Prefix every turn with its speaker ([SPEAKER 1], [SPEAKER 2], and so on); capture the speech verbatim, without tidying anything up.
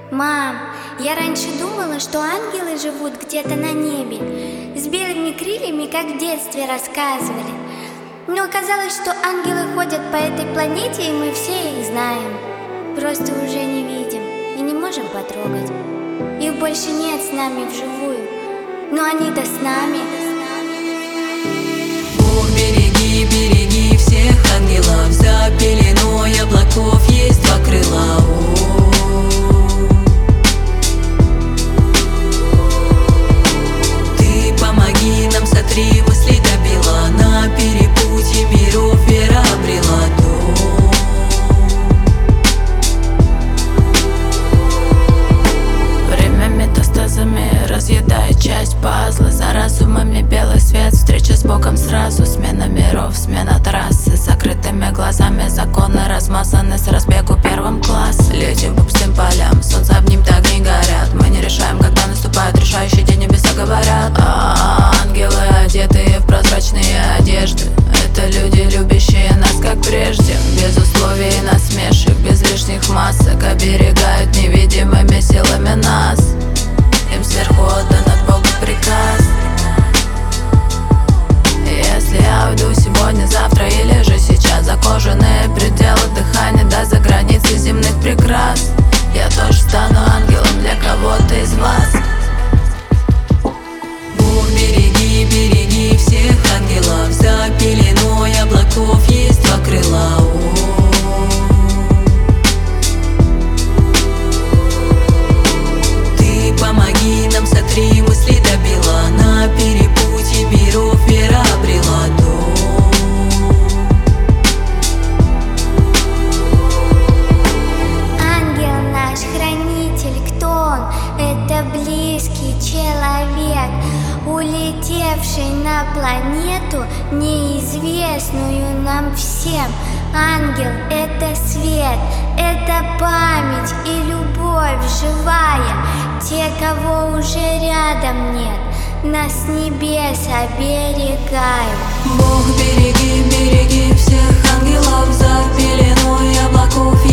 [SPEAKER 1] Мам, я раньше думала, что ангелы живут где-то на небе, с белыми крыльями, как в детстве рассказывали. Но оказалось, что ангелы ходят по этой планете, и мы все их знаем. Просто уже не видим и не можем потрогать. Их больше нет с нами вживую, но они-то с нами.
[SPEAKER 2] Бог, береги, береги всех ангелов. За пеленой облаков есть два крыла. Ты помоги нам, сотри мысли до бела. На перепутье миров вера обрела дом. Время метастазами разъедает часть пазла. За разумами белый свет, встреча с Богом сразу. Смена миров, смена трассы. С закрытыми глазами законы размазаны с разбегу первым класс. Летим по пустым полям, солнце обнимет, огни горят. Мы не решаем, когда наступает решающий день, небеса говорят. А ангелы, одетые в прозрачные одежды, это люди, любящие нас как прежде. Без условий и насмешек, без лишних масок, оберегают невидимыми силами нас. Им сверху отдан от Бога приказ. Если я уйду сегодня, завтра или же сейчас, за кожаные пределы дыхания, да за границы земных прекрас, я тоже стану ангелом для кого-то из вас. Бог, береги, береги всех ангелов. За пеленой облаков есть два крыла. Ты помоги нам, сотри мысли до бела. На перепутье миров вера обрела дом.
[SPEAKER 1] Ангел наш, хранитель, кто он? Это близкий человек, улетевший на планету, неизвестную нам всем. Ангел — это свет, это память и любовь живая. Те, кого уже рядом нет, нас с небес оберегают.
[SPEAKER 2] Бог, береги, береги всех ангелов. За пеленой облаков